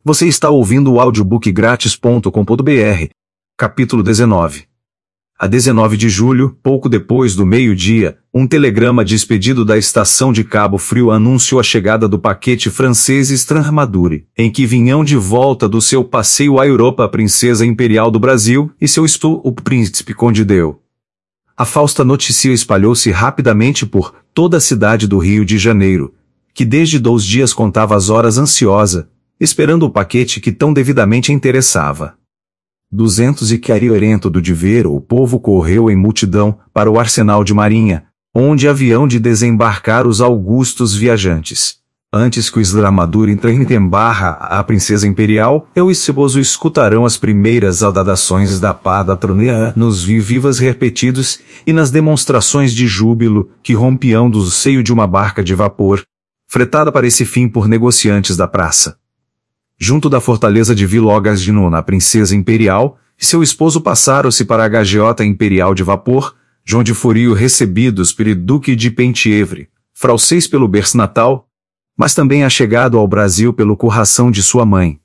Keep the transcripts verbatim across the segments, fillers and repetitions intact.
Você está ouvindo o audiobook grátis ponto com ponto br. Capítulo dezenove. A dezenove de julho, pouco depois do meio-dia, um telegrama de expedido da estação de Cabo Frio anunciou a chegada do paquete francês Stranramadure, em que vinham de volta do seu passeio à Europa a princesa imperial do Brasil e seu esposo, o príncipe Conde Deu. A fausta notícia espalhou-se rapidamente por toda a cidade do Rio de Janeiro, que desde dois dias contava as horas ansiosa, esperando o paquete que tão devidamente interessava. Duzentos e quarenta do Dever, o povo correu em multidão para o arsenal de marinha, onde haviam de desembarcar os augustos viajantes. Antes que o Stranramadure entre em barra a princesa imperial, eu e Ceboso escutarão as primeiras saudações da patronia nos vivas repetidos e nas demonstrações de júbilo que rompiam do seio de uma barca de vapor, fretada para esse fim por negociantes da praça. Junto da fortaleza de Vilogas de Nona, a princesa imperial e seu esposo passaram-se para a gagiota imperial de vapor, onde foriam recebidos pelo duque de Penthièvre, francês pelo berço natal, mas também achegado ao Brasil pelo coração de sua mãe.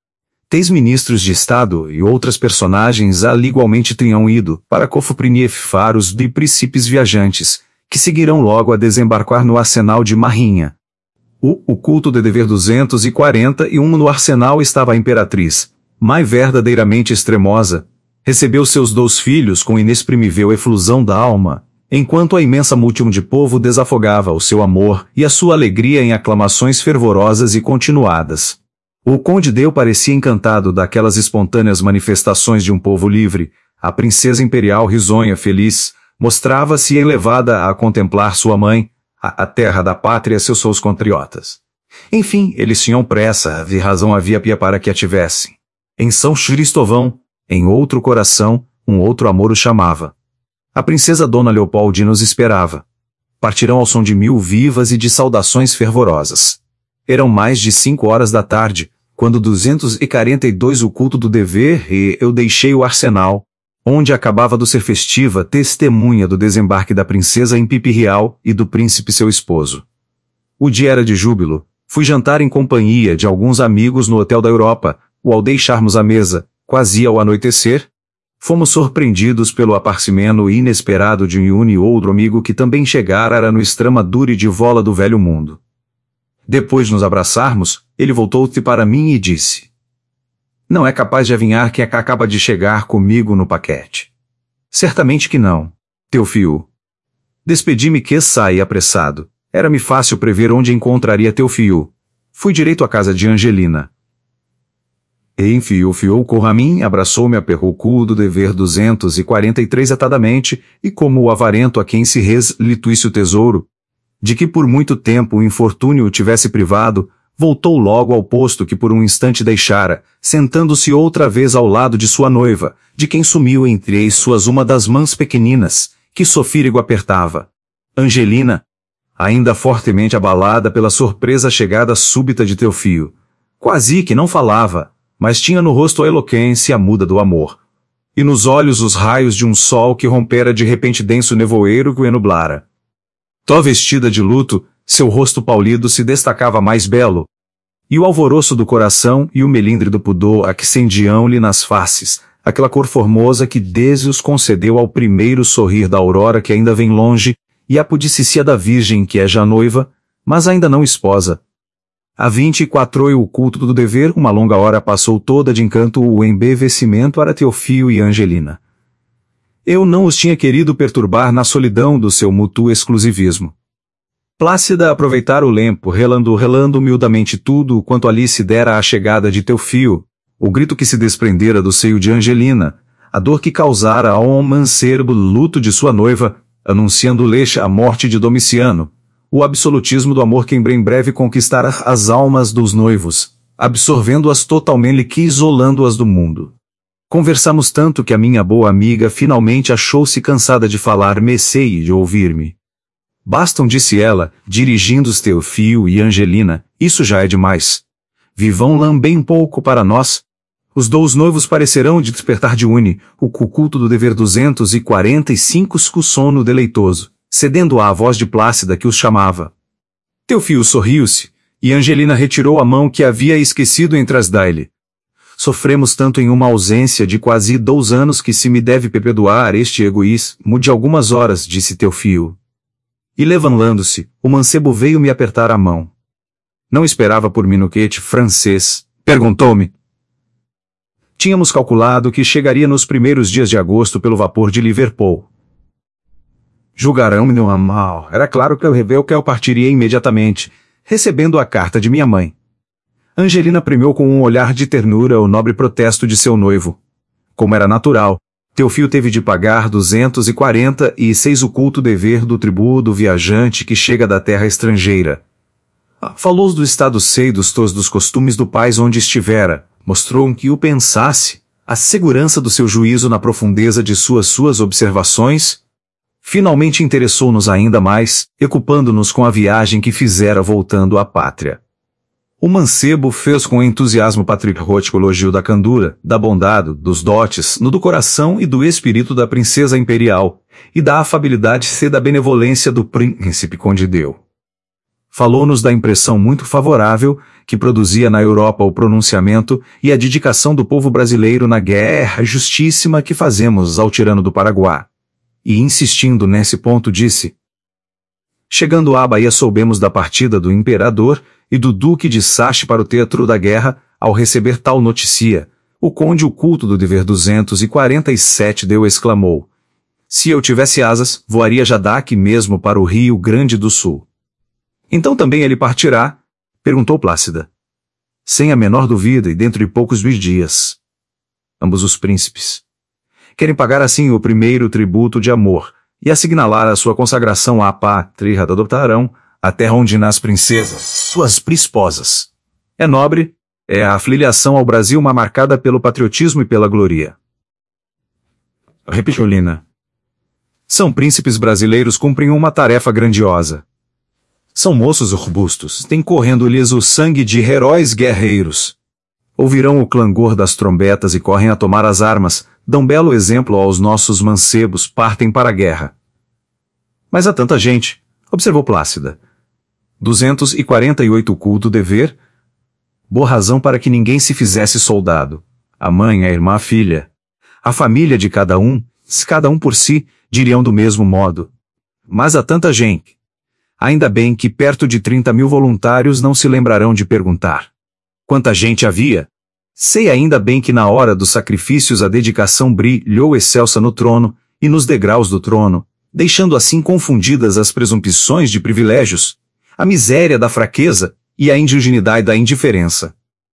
Três ministros de Estado e outras personagens ali igualmente tinham ido para cofuprinir faros de príncipes viajantes, que seguirão logo a desembarcar no arsenal de Marinha. O, o culto de dever duzentos e quarenta e um no arsenal estava a imperatriz, mais verdadeiramente extremosa, recebeu seus dois filhos com inexprimível efusão da alma, enquanto a imensa multidão de povo desafogava o seu amor e a sua alegria em aclamações fervorosas e continuadas. O Conde Deu parecia encantado daquelas espontâneas manifestações de um povo livre. A princesa imperial risonha feliz, mostrava-se elevada a contemplar sua mãe, a, a terra da pátria, seus seus compatriotas. Enfim, eles tinham pressa, e razão havia pia para que a tivessem. Em São Cristóvão, em outro coração, um outro amor o chamava. A princesa Dona Leopoldina os esperava. Partirão ao som de mil vivas e de saudações fervorosas. Eram mais de cinco horas da tarde, quando duzentos e quarenta e dois o culto do dever e eu deixei o arsenal, onde acabava de ser festiva testemunha do desembarque da princesa em Pipi Real e do príncipe seu esposo. O dia era de júbilo, fui jantar em companhia de alguns amigos no Hotel da Europa, o ao deixarmos a mesa, quase ao anoitecer, fomos surpreendidos pelo aparecimento inesperado de um e outro amigo que também chegara no Stranramadure de vola do velho mundo. Depois de nos abraçarmos, ele voltou-se para mim e disse: "Não é capaz de adivinhar quem acaba de chegar comigo no paquete." "Certamente que não, Teofilo." Despedi-me que saí apressado. Era-me fácil prever onde encontraria Teofilo. Fui direito à casa de Angelina. E enfiou fiou com a mim, abraçou-me, aperrou o cu do dever duzentos e quarenta e três atadamente, e como o avarento a quem se reslituísse o tesouro, de que por muito tempo o infortúnio o tivesse privado, voltou logo ao posto que por um instante deixara, sentando-se outra vez ao lado de sua noiva, de quem sumiu entre as suas uma das mãos pequeninas, que sofírigo apertava. Angelina, ainda fortemente abalada pela surpresa chegada súbita de Teofilo, quase que não falava, mas tinha no rosto a eloquência muda do amor, e nos olhos os raios de um sol que rompera de repente denso nevoeiro que o enublara. Tó vestida de luto, seu rosto paulido se destacava mais belo, e o alvoroço do coração e o melindre do pudor acendiam-lhe nas faces, aquela cor formosa que desde os concedeu ao primeiro sorrir da aurora que ainda vem longe, e a pudicícia da virgem que é já noiva, mas ainda não esposa. A vinte e quatro e o culto do dever, uma longa hora passou toda de encanto o embevecimento para Teofilo e Angelina. Eu não os tinha querido perturbar na solidão do seu mútuo exclusivismo. Plácida aproveitara o lempo, relando relando humildemente tudo quanto ali se dera à chegada de Teofilo, o grito que se desprendera do seio de Angelina, a dor que causara ao mancebo luto de sua noiva, anunciando-lhe a morte de Domiciano, o absolutismo do amor que em breve conquistara as almas dos noivos, absorvendo-as totalmente e isolando-as do mundo. Conversamos tanto que a minha boa amiga finalmente achou-se cansada de falar-me e de ouvir-me. "Bastam", disse ela, dirigindo-se Teofilo e Angelina, "isso já é demais. Vivam lá bem pouco para nós. Os dois noivos parecerão de despertar de une, o culto do dever duzentos e quarenta e cinco com sono deleitoso, cedendo à voz de Plácida que os chamava. Teofilo sorriu-se, E Angelina retirou a mão que havia esquecido entre as dele. Sofremos tanto em uma ausência de quase dois anos que se me deve perdoar este egoísmo de algumas horas, disse Teofilo. E levantando-se, o mancebo veio me apertar a mão. Não esperava por mim no quete francês, perguntou-me. Tínhamos calculado que chegaria nos primeiros dias de agosto pelo vapor de Liverpool. Julgarão-me no mal. Era claro que eu reveu que eu partiria imediatamente, recebendo a carta de minha mãe. Angelina premiou com um olhar de ternura o nobre protesto de seu noivo. Como era natural, Teofilo teve de pagar duzentos e quarenta e seis o culto dever do tributo do viajante que chega da terra estrangeira. Falou do estado sei dos tos dos costumes do país onde estivera, mostrou que o pensasse, a segurança do seu juízo na profundeza de suas suas observações. Finalmente interessou-nos ainda mais, ocupando-nos com a viagem que fizera voltando à pátria. O mancebo fez com entusiasmo patriótico elogio da candura, da bondade, dos dotes, no do coração e do espírito da princesa imperial, e da afabilidade e da benevolência do príncipe conde deu. Falou-nos da impressão muito favorável que produzia na Europa o pronunciamento e a dedicação do povo brasileiro na guerra justíssima que fazemos ao tirano do Paraguai. E insistindo nesse ponto disse: chegando à Bahia soubemos da partida do imperador e do duque de Saxe para o teatro da guerra. Ao receber tal notícia, o conde o culto do dever duzentos e quarenta e sete deu exclamou: se eu tivesse asas, voaria já daqui mesmo para o Rio Grande do Sul. Então também ele partirá? Perguntou Plácida. Sem a menor dúvida e dentro de poucos dias. Ambos os príncipes querem pagar assim o primeiro tributo de amor e assinalar a sua consagração à pátria, adoptarão a terra onde nascem princesas, suas esposas. É nobre, é a afiliação ao Brasil uma marcada pelo patriotismo e pela glória. Repetiu Lina. São príncipes brasileiros cumprem uma tarefa grandiosa. São moços robustos, têm correndo-lhes o sangue de heróis guerreiros. Ouvirão o clangor das trombetas e correm a tomar as armas, dão belo exemplo aos nossos mancebos, partem para a guerra. Mas há tanta gente, observou Plácida. duzentos e quarenta e oito culto dever? Boa razão para que ninguém se fizesse soldado. A mãe, a irmã, a filha. A família de cada um, se cada um por si, diriam do mesmo modo. Mas há tanta gente. Ainda bem que perto de trinta mil voluntários não se lembrarão de perguntar. Quanta gente havia? Sei ainda bem que na hora dos sacrifícios a dedicação brilhou excelsa no trono, e nos degraus do trono, deixando assim confundidas as presumpções de privilégios, a miséria da fraqueza e a indignidade da indiferença.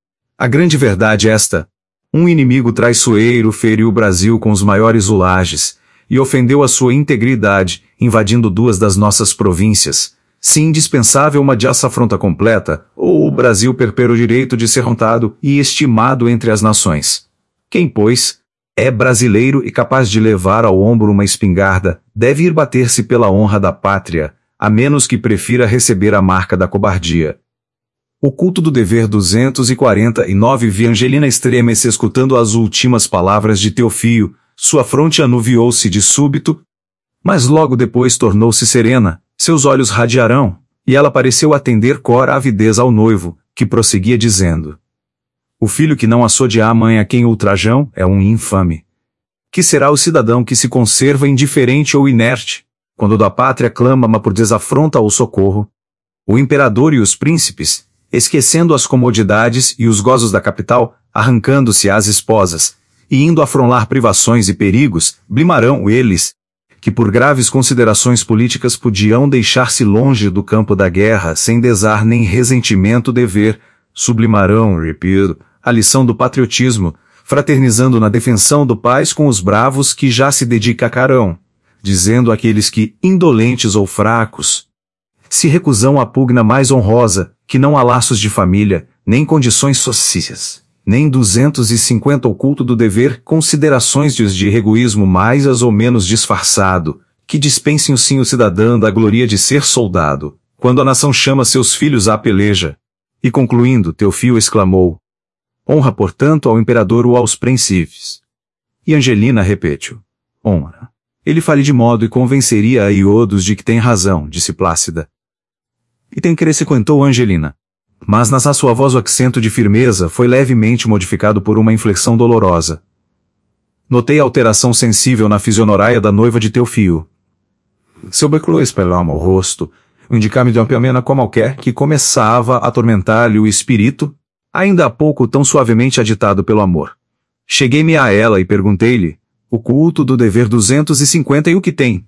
A grande verdade é esta: um inimigo traiçoeiro feriu o Brasil com os maiores ulages, e ofendeu a sua integridade, invadindo duas das nossas províncias. Se indispensável uma de afronta completa, ou o Brasil perder o direito de ser contado e estimado entre as nações. Quem, pois, é brasileiro e capaz de levar ao ombro uma espingarda, deve ir bater-se pela honra da pátria, a menos que prefira receber a marca da cobardia. O culto do dever duzentos e quarenta e nove vi Angelina estreme-se escutando as últimas palavras de Teofilo, sua fronte anuviou-se de súbito, mas logo depois tornou-se serena, seus olhos radiarão, e ela pareceu atender com avidez ao noivo, que prosseguia dizendo: o filho que não açodia a mãe a quem ultrajam é um infame. Que será o cidadão que se conserva indiferente ou inerte, quando da pátria clama por desafronta ou socorro? O imperador e os príncipes, esquecendo as comodidades e os gozos da capital, arrancando-se às esposas, e indo afrontar privações e perigos, blimarão eles, que por graves considerações políticas podiam deixar-se longe do campo da guerra sem desar nem ressentimento dever, sublimarão, repito, a lição do patriotismo, fraternizando na defensão do país com os bravos que já se dedicarão, dizendo àqueles que, indolentes ou fracos, se recusam a pugna mais honrosa, que não há laços de família, nem condições sociais, nem duzentos e cinquenta o culto do dever, considerações de egoísmo mais ou menos disfarçado, que dispensem o sim o cidadão da glória de ser soldado, quando a nação chama seus filhos à peleja. E concluindo, Teofilo exclamou: honra, portanto, ao imperador ou aos príncipes. E Angelina repetiu: honra. Ele fale de modo e convenceria a iodos de que tem razão, disse Plácida. E tem cresce, contou Angelina. Mas na sua voz o accento de firmeza foi levemente modificado por uma inflexão dolorosa. Notei a alteração sensível na fisionoraia da noiva de Teofio. Seu beclo espelhava o rosto, indicar-me de uma pena qualquer que começava a atormentar-lhe o espírito, ainda há pouco tão suavemente agitado pelo amor. Cheguei-me a ela e perguntei-lhe, o culto do dever duzentos e cinquenta e o que tem?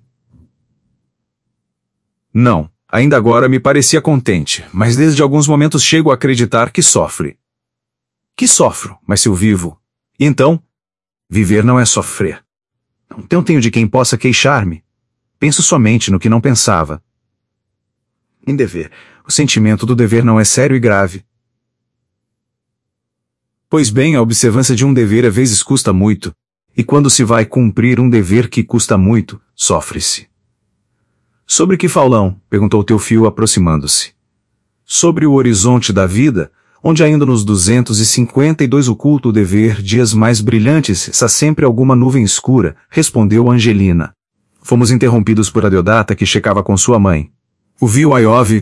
Não, ainda agora me parecia contente, mas desde alguns momentos chego a acreditar que sofre. Que sofro, mas se eu vivo. E então? Viver não é sofrer. Não tenho de quem possa queixar-me. Penso somente no que não pensava. Em dever, o sentimento do dever não é sério e grave. Pois bem, a observância de um dever às vezes custa muito, e quando se vai cumprir um dever que custa muito, sofre-se. Sobre que falam? Perguntou Teofio aproximando-se. Sobre o horizonte da vida, onde ainda nos duzentos e cinquenta e dois oculto o dever dias mais brilhantes está sempre alguma nuvem escura, respondeu Angelina. Fomos interrompidos por Adeodata que checava com sua mãe. O viu Aiove,